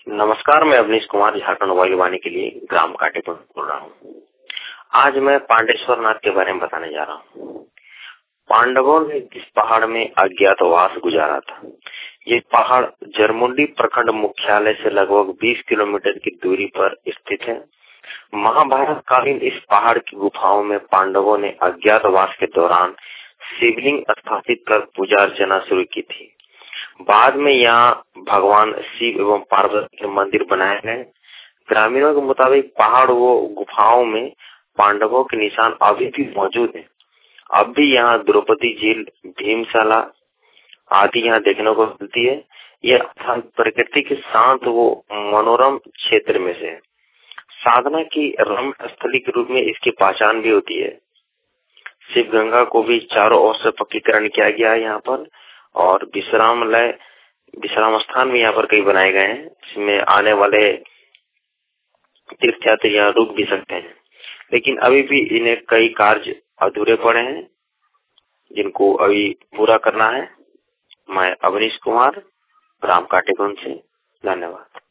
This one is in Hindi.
नमस्कार, मैं अवनीश कुमार झारखंड वायुवाणी के लिए ग्राम काटेपुर बोल रहा हूँ। आज मैं पांडेश्वर नाथ के बारे में बताने जा रहा हूँ। पांडवों ने इस पहाड़ में अज्ञातवास गुजारा था। ये पहाड़ जरमुंडी प्रखंड मुख्यालय से लगभग 20 किलोमीटर की दूरी पर स्थित है। महाभारत कालीन इस पहाड़ की गुफाओं में पांडवों ने अज्ञातवास के दौरान शिवलिंग स्थापित कर पूजा अर्चना शुरू की थी। बाद में यहाँ भगवान शिव एवं पार्वती के मंदिर बनाए गए। ग्रामीणों के मुताबिक पहाड़ व गुफाओं में पांडवों के निशान अभी भी मौजूद हैं। अब भी यहाँ द्रौपदी झील, भीमशाला आदि यहाँ देखने को मिलती है। यह प्रकृति के शांत व मनोरम क्षेत्र में से है। साधना की रम्य स्थली के रूप में इसकी पहचान भी होती है। शिव गंगा को भी चारों ओर से पक्कीकरण किया गया है यहाँ पर, और विश्राम स्थान भी यहाँ पर कई बनाए गए हैं, जिसमें आने वाले तीर्थयात्री यहाँ रुक भी सकते हैं। लेकिन अभी भी इन्हें कई कार्य अधूरे पड़े हैं, जिनको अभी पूरा करना है। मैं अवनीश कुमार, ग्राम काटेगुंज से, धन्यवाद।